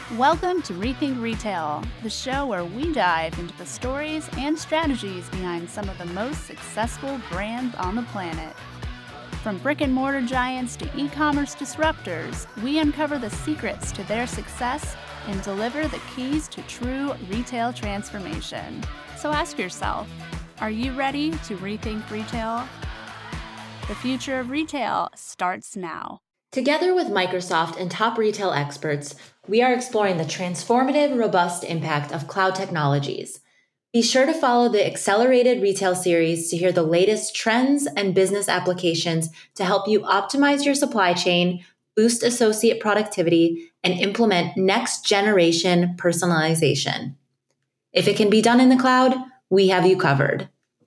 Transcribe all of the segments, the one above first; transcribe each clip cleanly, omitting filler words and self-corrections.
Welcome to Rethink Retail, the show where we dive into the stories and strategies behind some of the most successful brands on the planet. From brick-and-mortar giants to e-commerce disruptors, we uncover the secrets to their success and deliver the keys to true retail transformation. So ask yourself, are you ready to rethink retail? The future of retail starts now. Together with Microsoft and top retail experts, we are exploring the transformative, robust impact of cloud technologies. Be sure to follow the Accelerated Retail series to hear the latest trends and business applications to help you optimize your supply chain, boost associate productivity, and implement next-generation personalization. If it can be done in the cloud, we have you covered.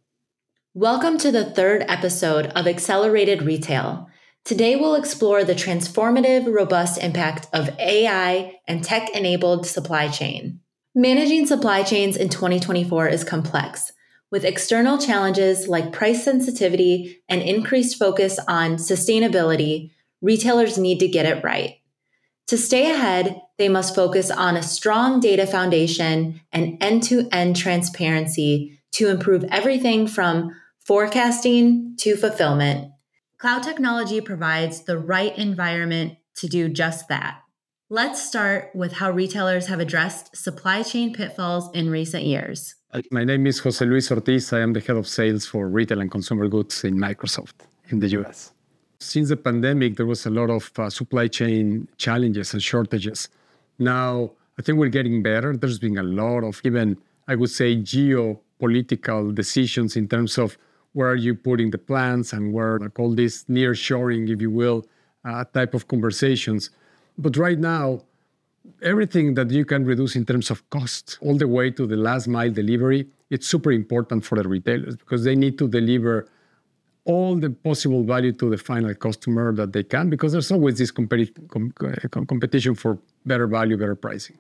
Welcome to the third episode of Accelerated Retail. Today, we'll explore the transformative, robust impact of AI and tech-enabled supply chain. Managing supply chains in 2024 is complex, with external challenges like price sensitivity and increased focus on sustainability. Retailers need to get it right. To stay ahead, they must focus on a strong data foundation and end-to-end transparency to improve everything from forecasting to fulfillment. Cloud technology provides the right environment to do just that. Let's start with how retailers have addressed supply chain pitfalls in recent years. My name is Jose Luis Ortiz. I am the head of sales for retail and consumer goods in Microsoft in the US. Since the pandemic, there was a lot of supply chain challenges and shortages. Now, I think we're getting better. There's been a lot of, even, I would say, geopolitical decisions in terms of where are you putting the plants and where, like all this nearshoring, if you will, type of conversations. But right now, everything that you can reduce in terms of cost, all the way to the last mile delivery, it's super important for the retailers because they need to deliver all the possible value to the final customer that they can, because there's always this competition for better value, better pricing.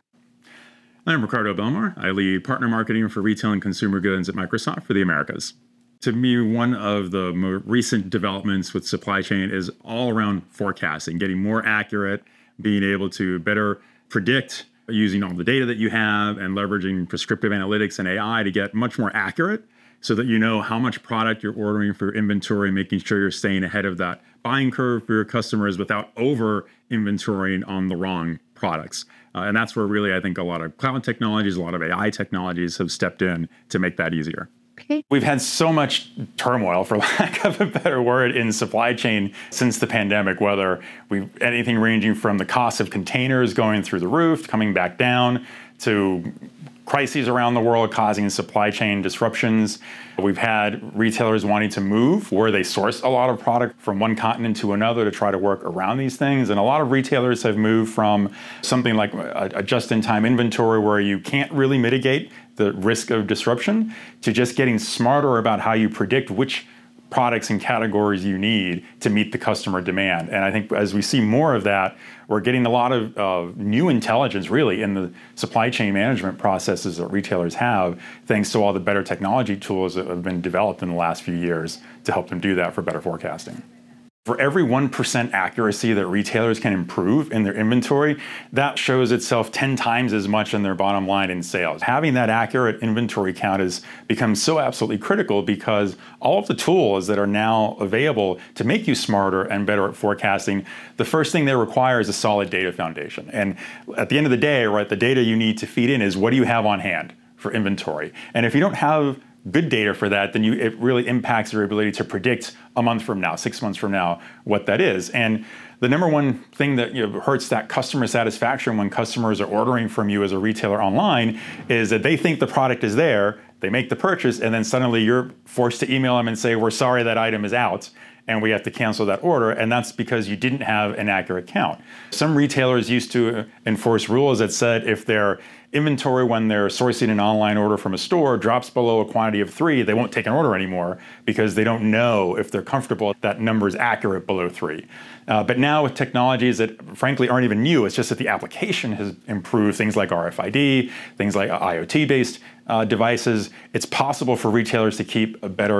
I'm Ricardo Belmar. I lead partner marketing for retail and consumer goods at Microsoft for the Americas. To me, one of the more recent developments with supply chain is all around forecasting, getting more accurate, being able to better predict using all the data that you have and leveraging prescriptive analytics and AI to get much more accurate so that you know how much product you're ordering for inventory, making sure you're staying ahead of that buying curve for your customers without over-inventorying on the wrong products. And that's where really I think a lot of cloud technologies, a lot of AI technologies have stepped in to make that easier. We've had so much turmoil, for lack of a better word, in supply chain since the pandemic, whether anything ranging from the cost of containers going through the roof, coming back down, to crises around the world causing supply chain disruptions. We've had retailers wanting to move where they source a lot of product from one continent to another to try to work around these things. And a lot of retailers have moved from something like a just-in-time inventory where you can't really mitigate the risk of disruption to just getting smarter about how you predict which products and categories you need to meet the customer demand. And I think as we see more of that, we're getting a lot of new intelligence really in the supply chain management processes that retailers have, thanks to all the better technology tools that have been developed in the last few years to help them do that for better forecasting. For every 1% accuracy that retailers can improve in their inventory, that shows itself 10 times as much in their bottom line in sales. Having that accurate inventory count has become so absolutely critical because all of the tools that are now available to make you smarter and better at forecasting, the first thing they require is a solid data foundation. And at the end of the day, right, the data you need to feed in is what do you have on hand for inventory? And if you don't have good data for that, then it really impacts your ability to predict a month from now, 6 months from now, what that is. And the number one thing that hurts that customer satisfaction when customers are ordering from you as a retailer online is that they think the product is there, they make the purchase, and then suddenly you're forced to email them and say, we're sorry that item is out, and we have to cancel that order, and that's because you didn't have an accurate count. Some retailers used to enforce rules that said if their inventory when they're sourcing an online order from a store drops below a quantity of 3, they won't take an order anymore because they don't know if they're comfortable that number is accurate below 3. But now with technologies that frankly aren't even new, it's just that the application has improved, things like RFID, things like IoT-based devices, it's possible for retailers to keep a better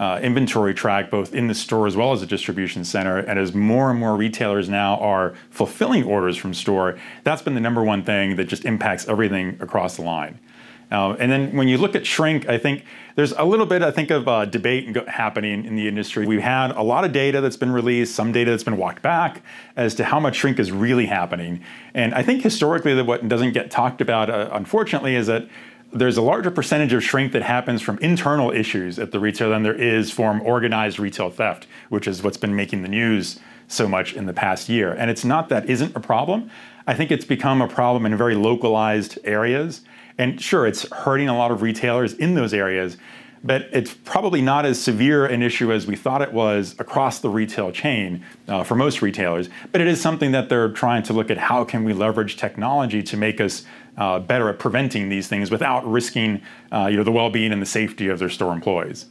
inventory track both in the store as well as the distribution center. And as more and more retailers now are fulfilling orders from store, that's been the number one thing that just impacts everything across the line. And then when you look at shrink, I think there's a little bit, of debate happening in the industry. We've had a lot of data that's been released, some data that's been walked back as to how much shrink is really happening. And I think historically what doesn't get talked about, unfortunately, is that there's a larger percentage of shrink that happens from internal issues at the retailer than there is from organized retail theft, which is what's been making the news so much in the past year. And it's not that isn't a problem. I think it's become a problem in very localized areas. And sure, it's hurting a lot of retailers in those areas, but it's probably not as severe an issue as we thought it was across the retail chain for most retailers. But it is something that they're trying to look at: how can we leverage technology to make us better at preventing these things without risking the well-being and the safety of their store employees.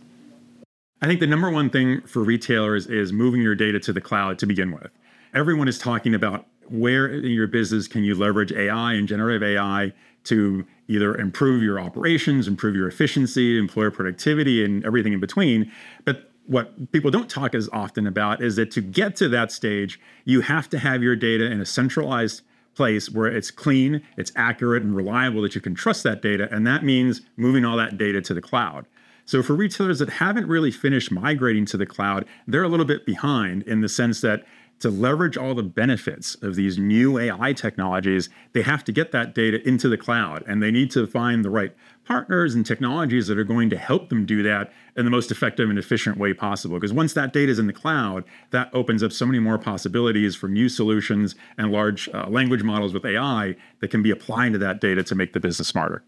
I think the number one thing for retailers is moving your data to the cloud to begin with. Everyone is talking about where in your business can you leverage AI and generative AI to either improve your operations, improve your efficiency, employer productivity, and everything in between. But what people don't talk as often about is that to get to that stage, you have to have your data in a centralized place where it's clean, it's accurate, and reliable, that you can trust that data. And that means moving all that data to the cloud. So for retailers that haven't really finished migrating to the cloud, they're a little bit behind in the sense that to leverage all the benefits of these new AI technologies, they have to get that data into the cloud, and they need to find the right partners and technologies that are going to help them do that in the most effective and efficient way possible. Because once that data is in the cloud, that opens up so many more possibilities for new solutions and large language models with AI that can be applied to that data to make the business smarter.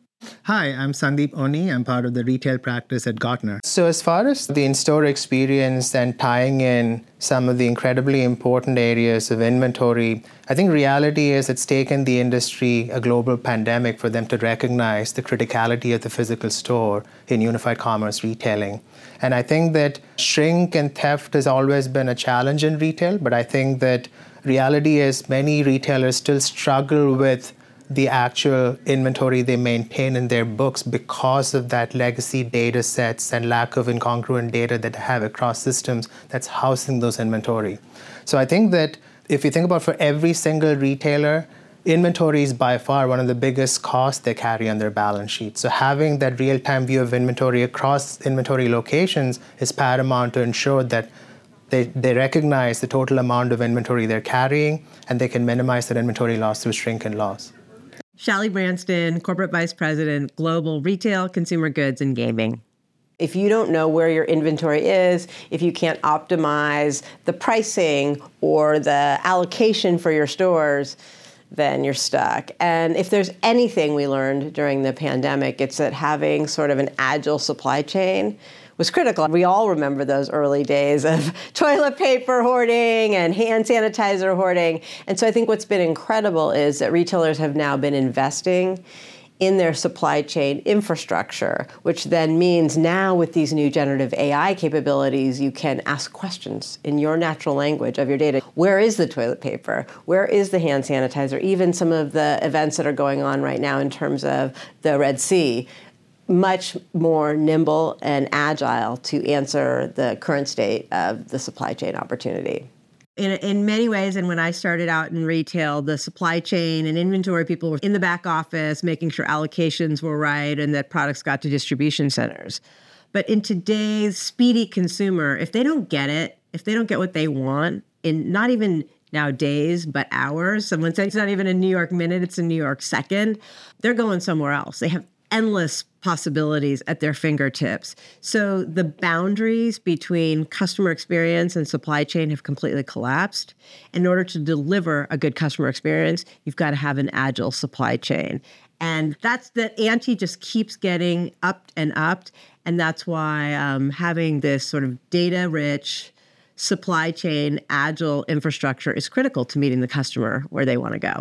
Hi, I'm Sandeep Oni. I'm part of the retail practice at Gartner. So as far as the in-store experience and tying in some of the incredibly important areas of inventory, I think reality is it's taken the industry a global pandemic for them to recognize the criticality of the physical store in unified commerce retailing. And I think that shrink and theft has always been a challenge in retail, but I think that reality is many retailers still struggle with the actual inventory they maintain in their books because of that legacy data sets and lack of incongruent data that they have across systems that's housing those inventory. So I think that if you think about for every single retailer, inventory is by far one of the biggest costs they carry on their balance sheet. So having that real-time view of inventory across inventory locations is paramount to ensure that they recognize the total amount of inventory they're carrying, and they can minimize that inventory loss through shrink and loss. Shally Branston, Corporate Vice President, Global Retail, Consumer Goods, and Gaming. If you don't know where your inventory is, if you can't optimize the pricing or the allocation for your stores, then you're stuck. And if there's anything we learned during the pandemic, it's that having sort of an agile supply chain was critical. We all remember those early days of toilet paper hoarding and hand sanitizer hoarding. And so I think what's been incredible is that retailers have now been investing in their supply chain infrastructure, which then means now with these new generative AI capabilities, you can ask questions in your natural language of your data. Where is the toilet paper? Where is the hand sanitizer? Even some of the events that are going on right now in terms of the Red Sea, much more nimble and agile to answer the current state of the supply chain opportunity. In many ways, and when I started out in retail, the supply chain and inventory people were in the back office, making sure allocations were right and that products got to distribution centers. But in today's speedy consumer, if they don't get it, if they don't get what they want in not even now days, but hours, someone says it's not even a New York minute, it's a New York second, they're going somewhere else. They have endless possibilities at their fingertips. So the boundaries between customer experience and supply chain have completely collapsed. In order to deliver a good customer experience, you've got to have an agile supply chain. And that's the ante just keeps getting upped and upped. And that's why having this sort of data-rich supply chain, agile infrastructure is critical to meeting the customer where they want to go.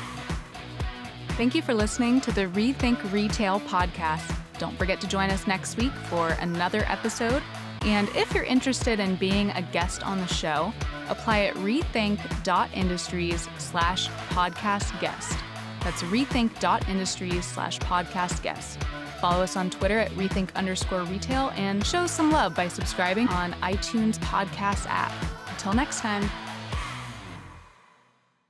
Thank you for listening to the Rethink Retail podcast. Don't forget to join us next week for another episode. And if you're interested in being a guest on the show, apply at rethink.industries/podcast guest. That's rethink.industries/podcast guest. Follow us on Twitter at rethink_retail and show some love by subscribing on iTunes podcast app. Until next time.